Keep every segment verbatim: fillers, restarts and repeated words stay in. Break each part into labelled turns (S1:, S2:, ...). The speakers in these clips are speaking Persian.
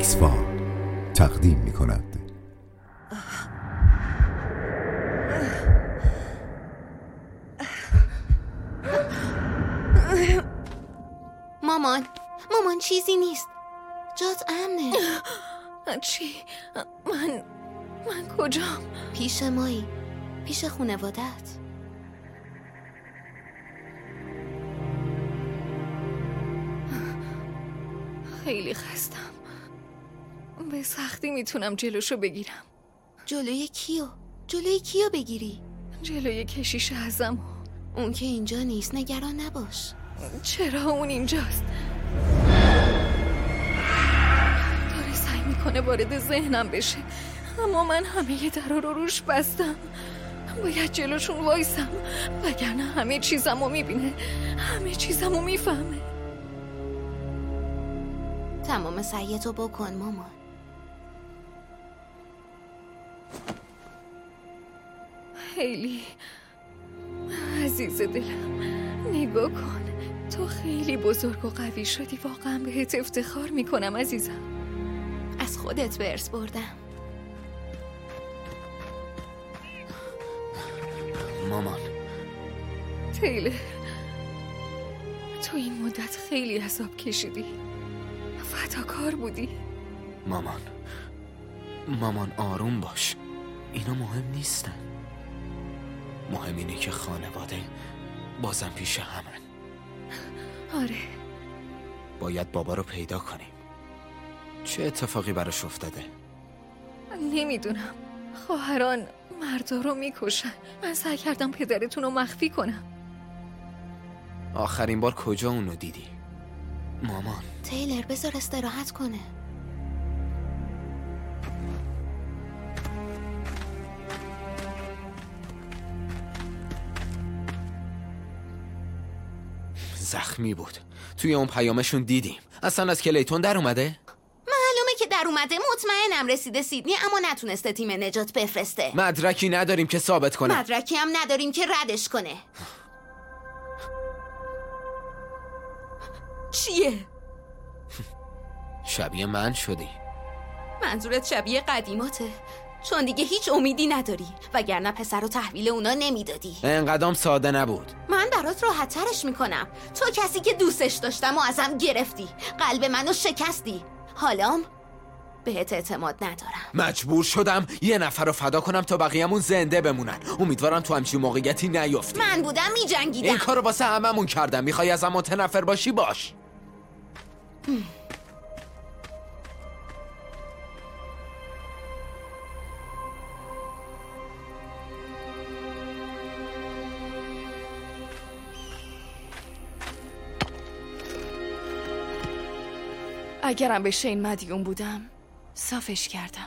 S1: اکسفام تقدیم می کند.
S2: مامان مامان چیزی نیست، جات امنه.
S3: چی؟ من من کجام؟
S2: پیش مایی، پیش خانواده‌ات.
S3: خیلی خستم، به سختی میتونم جلوشو بگیرم.
S2: جلوی کیو؟ جلوی کیو بگیری؟
S3: جلوی کشیش اعظمو.
S2: اون که اینجا نیست، نگران نباش.
S3: چرا اون اینجاست؟ داره سعی میکنه وارد ذهنم بشه، اما من همه درا رو روش بستم. باید جلوشون وایسم، وگرنه همه چیزمو میبینه، همه چیزمو میفهمه.
S2: تمام سعیتو بکن مامان.
S3: خیلی عزیز دلم، نگاه کن، تو خیلی بزرگ و قوی شدی. واقعا بهت افتخار میکنم عزیزم.
S2: از خودت به ارث بردم.
S4: مامان.
S3: تیلر، تو این مدت خیلی عذاب کشیدی، فداکار بودی.
S4: مامان مامان آروم باش، اینا مهم نیستن. مهم اینه که خانواده بازم پیش همن.
S3: آره،
S4: باید بابا رو پیدا کنیم. چه اتفاقی براش افتاده؟
S3: نمیدونم، خواهران مردا رو میکشن. من سعی کردم پدرتون رو مخفی کنم.
S4: آخرین بار کجا اونو دیدی؟ مامان.
S2: تیلر بذار استراحت کنه.
S4: زخمی بود. توی اون پیامشون دیدیم. اصلا از کلیتون در اومده؟
S2: معلومه که در اومده. مطمئنم رسیده سیدنی اما نتونسته تیم نجات بفرسته.
S4: مدرکی نداریم که ثابت کنه.
S2: مدرکی هم نداریم که ردش کنه. چیه؟
S4: شبیه من شدی.
S2: منظورت شبیه قدیماته؟ چون دیگه هیچ امیدی نداری، وگرنه پسر رو تحویل اونا نمیدادی.
S4: انقدام ساده نبود.
S2: من برات راحت ترش میکنم. تو کسی که دوستش داشتم و ازم گرفتی، قلب منو شکستی. حالام بهت اعتماد ندارم.
S4: مجبور شدم یه نفر رو فدا کنم تا بقیه‌مون زنده بمونن. امیدوارم تو همچین موقعیتی نیفتی.
S2: من بودم میجنگیدم.
S4: این کارو واسه هممون کردم. میخوای ازم متنفر باشی باش.
S3: اگرم به شین مدیون بودم صافش کردم.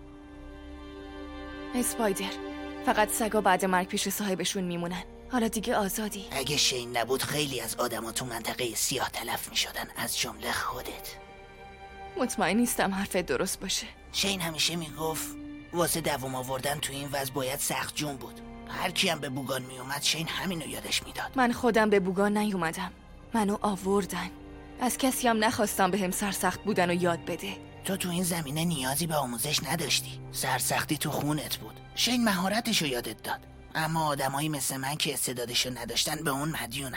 S3: اسپایدر، فقط سگا بعد مرگ پیش صاحبشون میمونن. حالا دیگه آزادی.
S5: اگه شین نبود خیلی از آدما تو منطقه سیاه تلف میشدن، از جمله خودت.
S3: مطمئن نیستم حرفت درست باشه.
S5: شین همیشه میگفت واسه دوام آوردن تو این وضع باید سخت جون بود. هر کی هم به بوگان میومد شین همینو یادش میداد.
S3: من خودم به بوگان نیومدم، منو آوردن. از کسی هم نخواستم بهم سرسخت بودن و یاد بده.
S5: تو تو این زمینه نیازی به آموزش نداشتی. سرسختی تو خونت بود. شین مهارتشو یادت داد. اما آدمایی مثل من که استعدادشو نداشتن به اون مدیونن.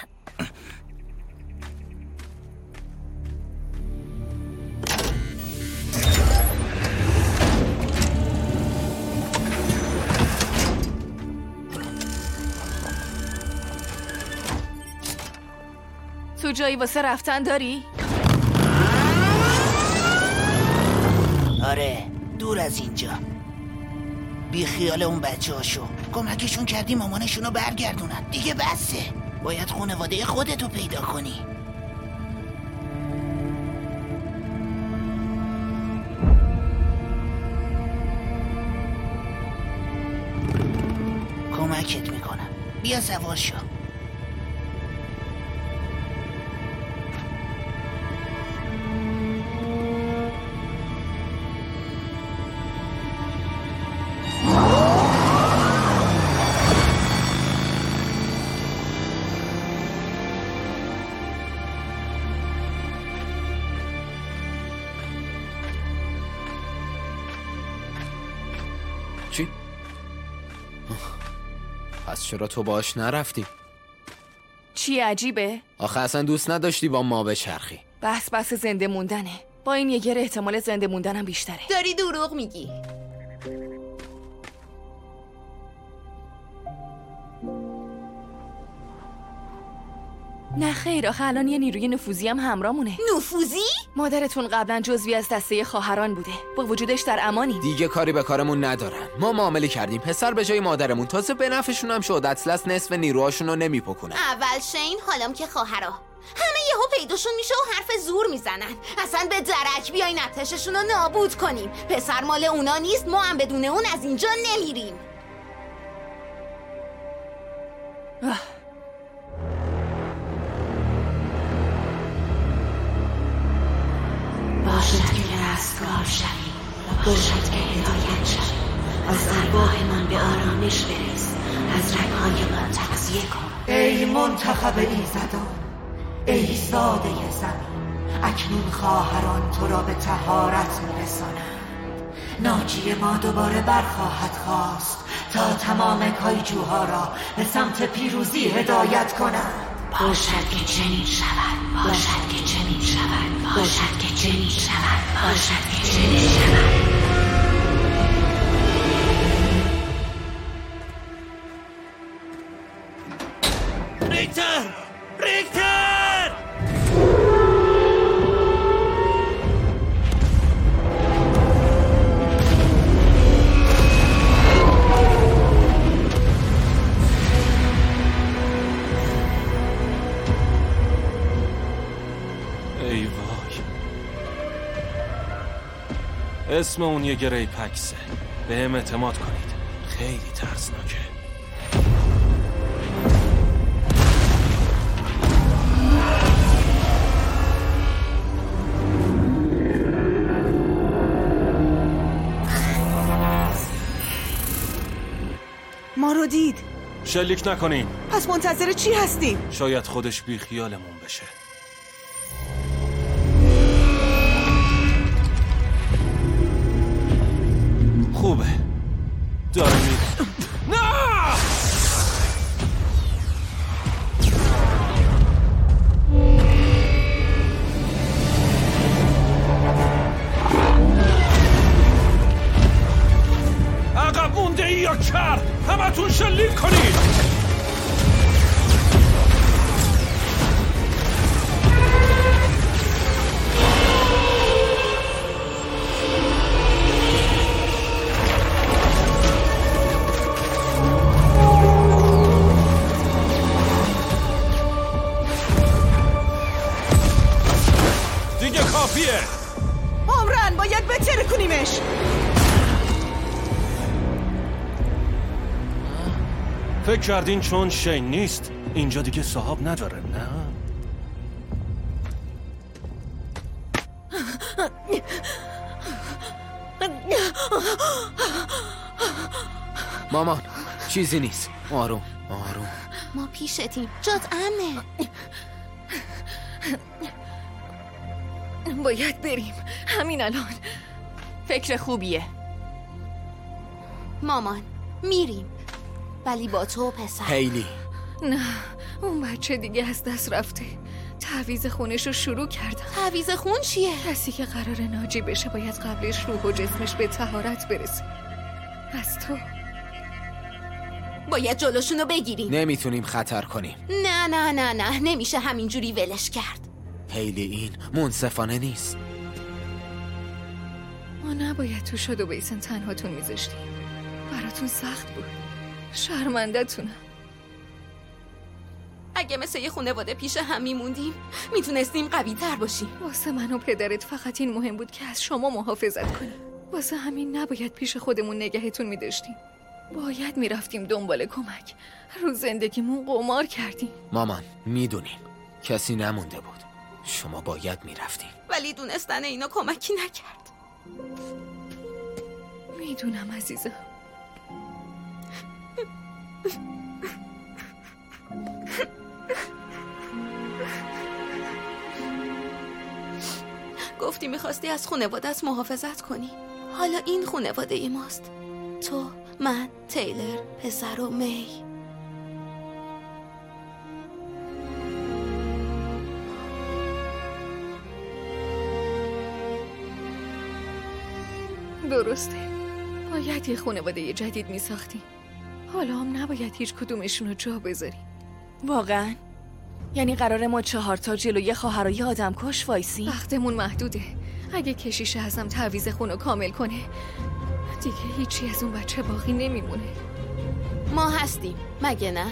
S3: تو جایی واسه رفتن داری؟
S5: آره، دور از اینجا. بی خیال اون بچه هاشو. کمکشون کردی مامانشونو برگردونن. دیگه بسه. باید خانواده خودتو پیدا کنی. کمکت میکنم. بیا سوار شو.
S4: پس چرا تو باش نرفتی؟
S6: چی عجیبه؟
S4: آخه اصلا دوست نداشتی با ما بچرخی.
S6: بحث بحث زنده موندنه. با این یگر احتمال زنده موندنم بیشتره.
S2: داری دروغ میگی.
S6: نه خیر، آخه الان یه نیروی نفوذی هم همراهمونه.
S2: نفوذی؟
S6: مادرتون قبلا جزوی از دسته خواهران بوده. با وجودش در امانی.
S4: دیگه کاری به کارمون ندارن. ما معامله کردیم پسر به جای مادرمون، تازه به نفعشون هم شد. اطلس نصف نیروهاشون رو نمیپکنن.
S2: اول شین، حالم که خواهرا همه یهو پیداشون میشه و حرف زور میزنن. اصلا به درک بیاین ارتششون رو نابود کنیم. پسر مال اونا نیست، ما هم بدون اون از اینجا نمیریم.
S6: آه.
S7: باشد که رستگار شویم، باشد که هدایت شویم. از ارواحمان به آرامش برس، از رگ‌هایمان تغذیه کن.
S8: ای منتخب ایزدان، ای زاده زمین، اکنون خواهران تو را به طهارت میرسانند. ناجی ما دوباره برخواهد خواست تا تمام کایجوها را به سمت پیروزی هدایت کنند.
S7: باشد که چنین شود، باشد که چنین شود، باشد که چنین شود، باشد که چنین شود.
S5: ریکتر! ریکتر!
S9: ای وای، اسم اون یه گری پکسه. بهم اعتماد کنید، خیلی ترسناکه.
S6: ما رو دید.
S9: شلیک نکنین.
S6: پس منتظر چی هستیم؟
S9: شاید خودش بی خیالمون بشه. خوبه داره میره. نه! عقب مونده ای یا کر؟ همتون شلیک کنید. دیگه کافیه.
S6: عمران باید بتره کنیمش.
S9: فکر کردین چون شین نیست اینجا دیگه صاحب نداره؟ نه.
S4: مامان چیزی نیست. آروم آروم.
S2: ما پیشتیم، جات امنه.
S3: باید بریم همین الان.
S6: فکر خوبیه.
S2: مامان میریم، ولی با تو پسر.
S4: هیلی
S3: نه، اون بچه دیگه از دست رفته. تعویض خونش رو شروع کردم.
S2: تعویض خون چیه؟
S3: کسی که قرار ناجی بشه باید قبلش روح و جسمش به طهارت برسه. از تو
S2: باید جلوشونو بگیریم.
S4: نمیتونیم خطر کنیم.
S2: نه نه نه نه نمیشه همینجوری ولش کرد.
S4: هیلی این منصفانه نیست.
S3: ما نباید تو شد و بیسن تنهاتون میذاشتیم. براتون سخت بود. شرمنده تونم.
S2: اگه مثل یه خانواده پیش هم میموندیم میتونستیم قوی تر باشیم.
S3: واسه من و پدرت فقط این مهم بود که از شما محافظت کنیم. واسه همین نباید پیش خودمون نگهتون میداشتیم. باید میرفتیم دنبال کمک. رو زندگیمون قمار کردیم.
S4: مامان میدونیم کسی نمونده بود. شما باید میرفتیم.
S2: ولی دونستن اینا کمکی نکرد.
S3: میدونم عزیزم.
S2: گفتی میخواستی از خانواده‌ات محافظت کنی. حالا این خانواده ای ماست. تو، من، تیلر، پسر و می.
S3: درسته، باید یه خانواده جدید می ساختیم. حالا هم نباید هیچ کدومشون رو جا بذاریم.
S6: واقعا؟ یعنی قراره ما چهار تا جلوی خواهر و یه آدم کش وایسی؟
S3: وقتمون محدوده. اگه کشیش اعظم تعویض خونو کامل کنه دیگه هیچی از اون بچه باقی نمیمونه.
S2: ما هستیم مگه نه؟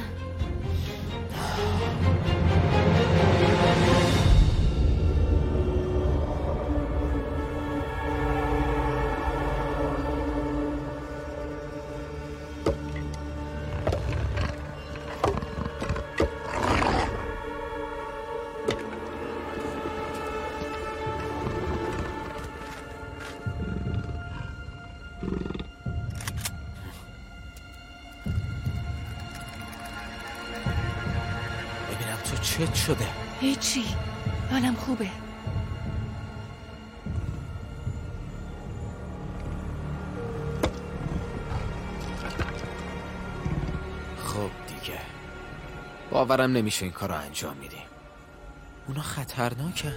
S4: چت شده؟
S6: هیچی، حالم خوبه.
S4: خب دیگه باورم نمیشه این کار رو انجام میدیم. اونا خطرناکن.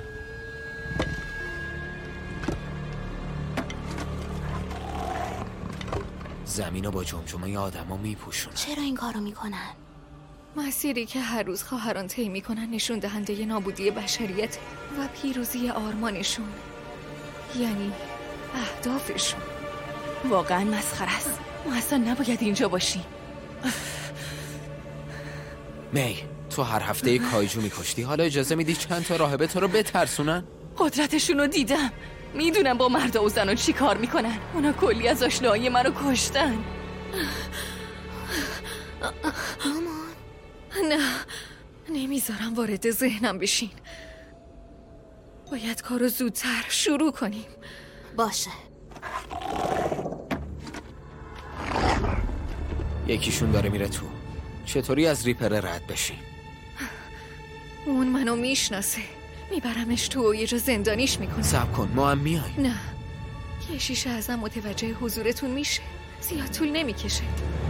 S4: زمین رو با جمجمه آدم ها میپوشون.
S2: چرا این کارو میکنن؟
S3: مسیری که هر روز خواهران طی میکنن نشون دهنده نابودی بشریت و پیروزی آرمانشون، یعنی اهدافشون.
S6: واقعا مسخره است. ما اصلا نباید اینجا باشیم.
S4: می، تو هر هفته یک کایجو میکشتی، حالا اجازه میدی چند تا راهبه تو رو بترسونن؟
S6: قدرتشون رو دیدم. میدونم با مرد و زن چی کار میکنن. اونا کلی از آشنایی منو کشتن.
S3: نه، نمیذارم وارد ذهنم بشین. باید کارو زودتر شروع کنیم.
S2: باشه.
S4: یکیشون داره میره تو. چطوری از ریپر رد بشیم؟
S3: اون منو میشناسه. میبرمش تو و یه جا زندانیش میکنه.
S4: صبر کن، ما هم میایم.
S3: نه، کشیش ازم متوجه حضورتون میشه. زیاد طول نمیکشه.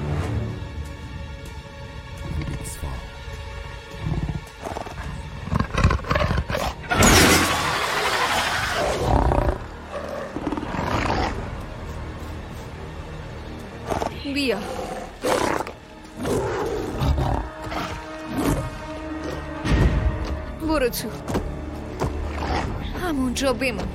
S3: بیا. برو تو. همونجا بمون.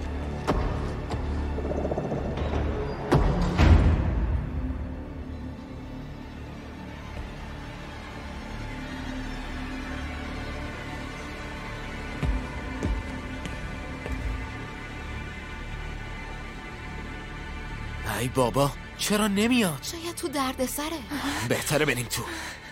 S4: ای بابا، چرا نمیاد؟
S2: شاید تو درد سره.
S4: بهتره بریم تو.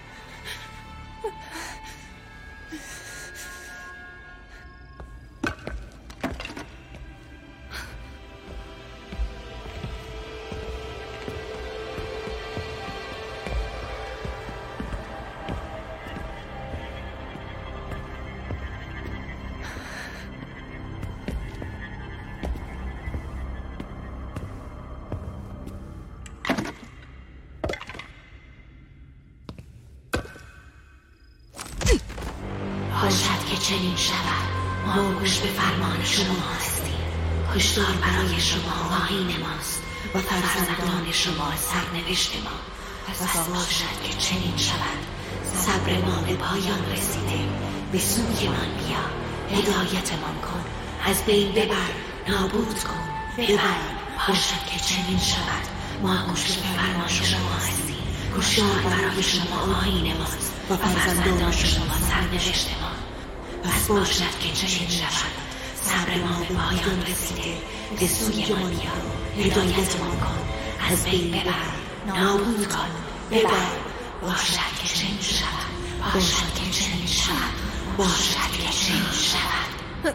S7: باشد که چنین شود. ما گوش به فرمان شما هستیم. کشتار برای شما آیین ماست و فرزندان شما سرنوشت ما. پس باشد که چنین شود. صبر ما به پایان رسیده. به سوی من بیا. هدایتمان کن. از بین ببر. نابود کن. ببر. باشد که چنین شود. ما گوش به فرمان شما هستیم. کشتار برای شما آیین ماست و فرزندان شما سرنوشت ما. پس باشد که چنین شود. صبر ما به پایان رسیده. به سوی ما بیا. هدایتمان کن. از بین ببر. نابود کن. ببر. باشد که چنین شود. باشد که چنین شود. باشد که چنین شود.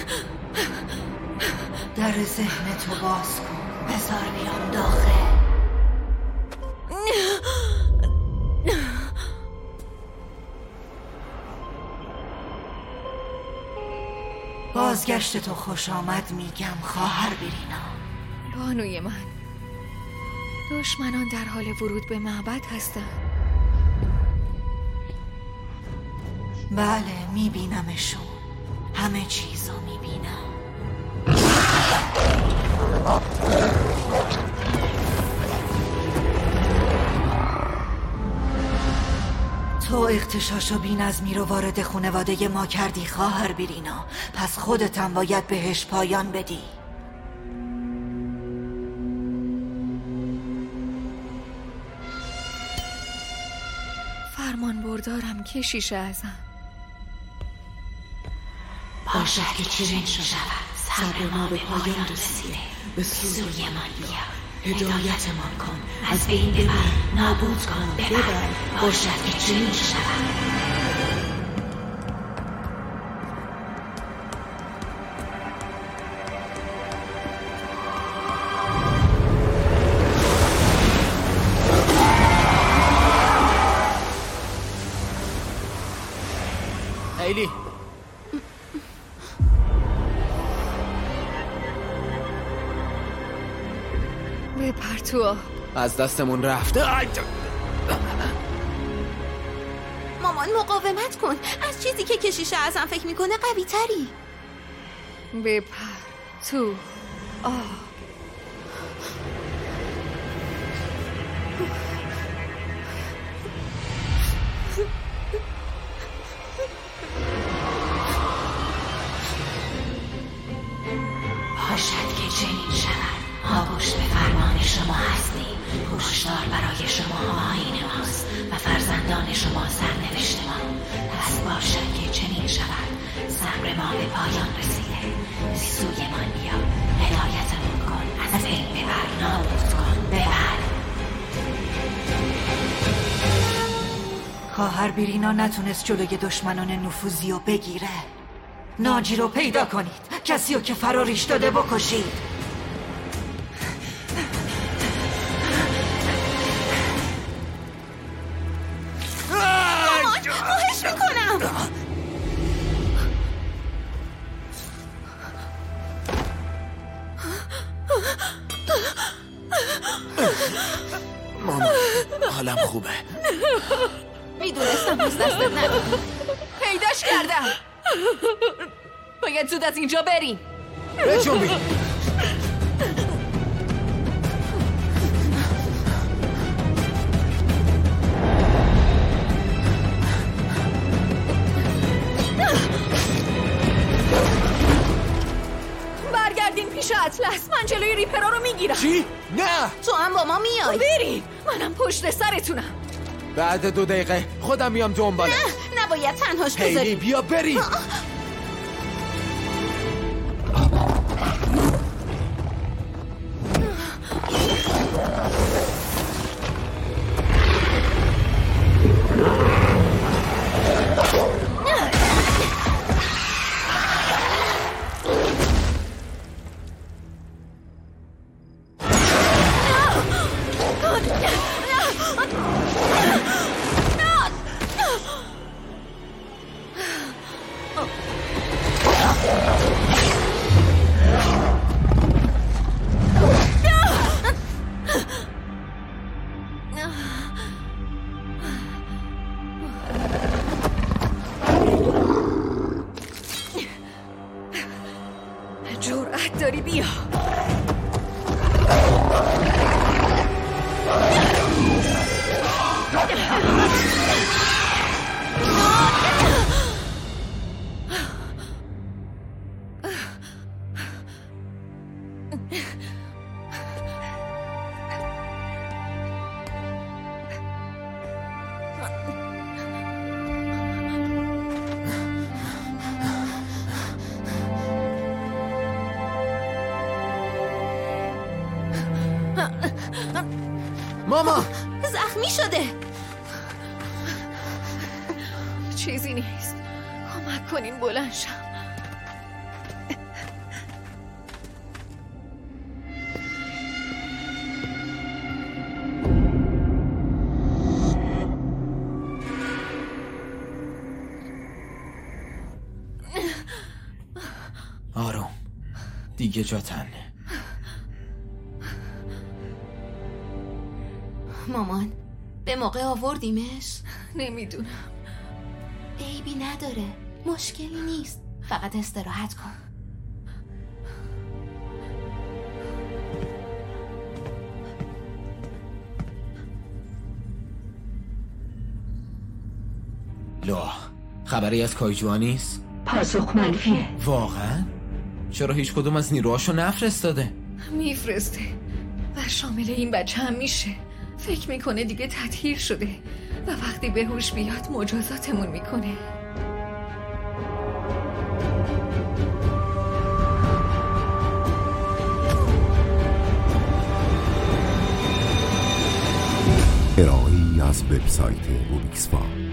S8: در ذهن تو باز کن.
S7: بذار بیام داخل.
S8: بازگشت تو خوش آمد میگم خواهر برینا.
S3: بانوی من، دشمنان در حال ورود به معبد هستند.
S8: بله میبینمشون. همه چیزو میبینم. اغتشاش و بی‌نظمی رو وارد خانواده ما کردی خواهر بیرینا، پس خودت هم باید بهش پایان بدی.
S3: فرمان بردارم کشیش ازم.
S7: باشد که چنین شود، صبر ما به پایان رسیده، به سوی من بیا، هدایتمان کن، از بین ببر، نابود کن، ببر. باشد که چنین شود.
S4: ایلی
S3: بپر تو آب.
S4: از دستمون رفت.
S2: مامان مقاومت کن، از چیزی که کشیش ازم فکر میکنه قوی تری.
S3: بپر تو آب.
S7: باشد که چنین شود، ما گوش به فرمان شما هستیم. هشدار برای شما آیین ماست و فرزندان شما سرنوشت ما. پس باشد که چنین شود، صبر ما به پایان رسیده، به سوی من بیا، هدایتمون کن، از بین ببر، نابود کن، ببر.
S8: خواهر بیرینا نتونست جلوی دشمنان نفوذی رو بگیره. ناجی رو پیدا کنید، کسی رو که فراریش داده بکشید.
S2: مامان خواهش میکنم.
S4: مامان حالم خوبه.
S2: میدونستم از دستت ندارم.
S6: پیداش کردم. باید زود از اینجا بریم.
S4: بجنبی.
S6: برگردین پیش اطلس، من جلوی ریپرا رو میگیرم.
S4: چی؟ نه
S2: تو هم با ما میای.
S6: بریم، منم پشت سرتونم.
S4: بعد دو دقیقه خودم میام دنبالت.
S2: نه نباید تنهاش
S4: هیلی
S2: بذاری.
S4: بیا بریم.
S6: جرأت داری بیا.
S4: ماما
S2: زخمی شده.
S3: چیزی نیست، کمک کنین بلند شم.
S4: آروم، دیگه جا تنه.
S2: مامان به موقع آوردیمش؟
S3: نمیدونم.
S2: عیبی نداره، مشکلی نیست، فقط استراحت کن.
S4: لوآ، خبری از کایجوها نیست؟
S7: پاسخ منفیه.
S4: واقعا؟ چرا هیچ کدوم از نیروهاشو نفرستاده؟
S3: میفرسته و شامل این بچه هم میشه. فکر میکنه دیگه تطهیر شده و وقتی به هوش بیاد مجازاتمون میکنه.
S1: ارائه‌ای از وبسایت اوبیکسفام.